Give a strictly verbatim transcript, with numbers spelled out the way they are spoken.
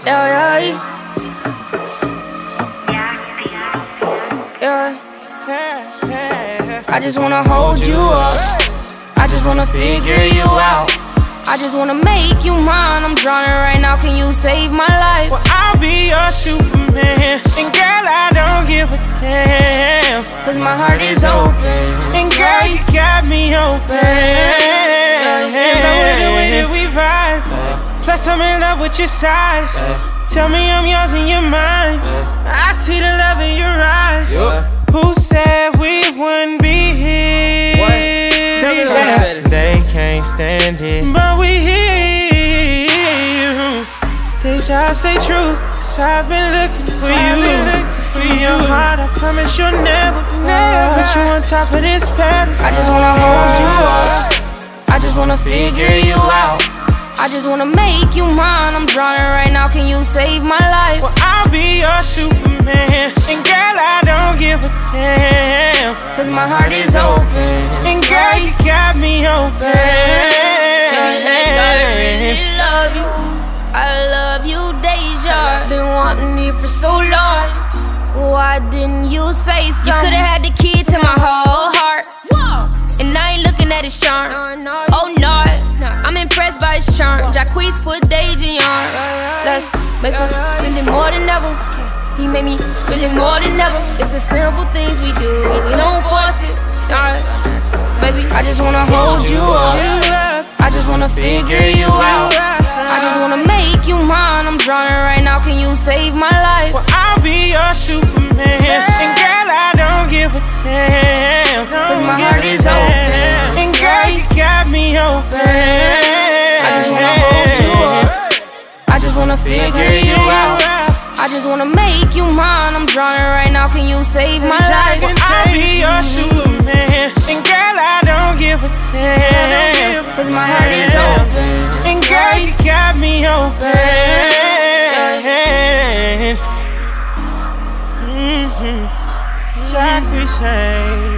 Yeah, yeah. Yeah. I just wanna hold you up. I just wanna figure you out. I just wanna make you mine. I'm drowning right now, can you save my life? Well, I'll be your Superman. And girl, I don't give a damn, Cause my heart is open. and girl, you got me open. In love with the way that we vibe. Plus I'm in love with your size. Tell me I'm yours and you're mine. I see the love in your eyes. Who said we wouldn't be here? Tell me who said it. They can't stand it, but we here. They just stay true. So I've been looking for you. Just give me your heart, I promise you'll never, never put you on top of this pedestal. I just wanna hold you up. I just wanna figure you out. I just wanna make you mine. I'm drowning right now, can you save my life? Well, I'll be your Superman. And girl, I don't give a damn, Cause my heart is open. and girl, you got me open. Girl, like I really love you. I love you, Deja. Been wanting you for so long. Why didn't you say something? You could've had the key to my whole heart. And I ain't looking at his charm. Oh no, I'm impressed by his charm. Jacquees put Deja in your arms. Let's make him feeling more than ever. He made me feeling more than ever. It's the simple things we do, we don't force it. Nah, baby, I just wanna hold you up. I just wanna figure you out. I just wanna make you mine. I'm drowning right now, can you save my life? Well, I'll be your Superman. And girl, I don't give a damn, Cause my heart is open. and girl, you got me open. I just wanna hold you up. I just wanna figure you out. I just wanna make you mine. I'm drowning right now, can you save my life? Well, I'll be your Superman. And girl, I don't give a damn, Cause my heart is open. and girl, you got me open. Mm-hmm. Jacquees.